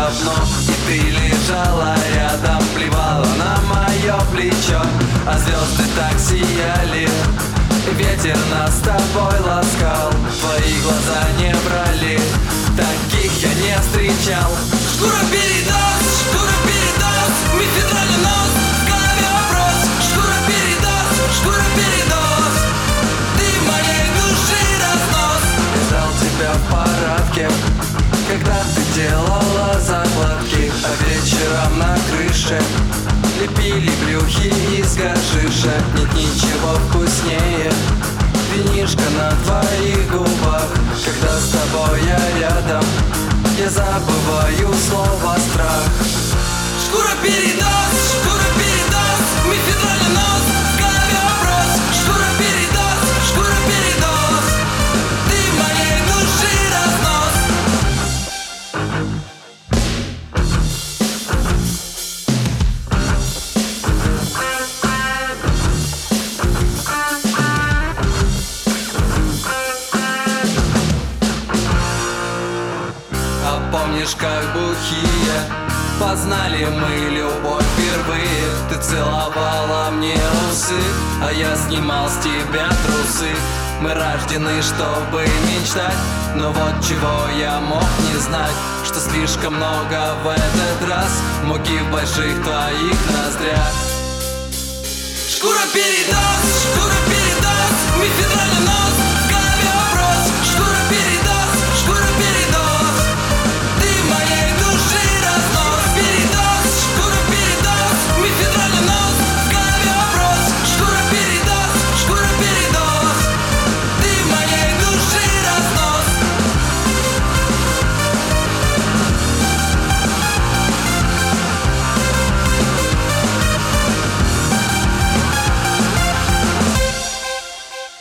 давно, и ты лежала рядом, плевала на мое плечо, а звезды так сияли, ветер нас с тобой ласкал. Твои глаза не брали, таких я не встречал. Шкура передаст, мифидральный нос, в голове вопрос. Шкура передаст, ты моей души разнос. Я ждал тебя в парадке, когда ты делала закладки, а вечером на крыше лепили брюхи из горшишек. Нет ничего вкуснее винишка на твоих губах. Когда с тобой я рядом, я забываю слово страх. Шкура передаст, мифидральный нос, в голове вопрос. Шкура передаст, ты моей души разнос. А помнишь, как бухие познали мы любовь впервые? Ты целовала мне усы, а я снимал с тебя трусы. Мы рождены, чтобы мечтать, но вот чего я мог не знать, что слишком много в этот раз муки в больших твоих ноздрях. Шкура передаст, мифидральный нос,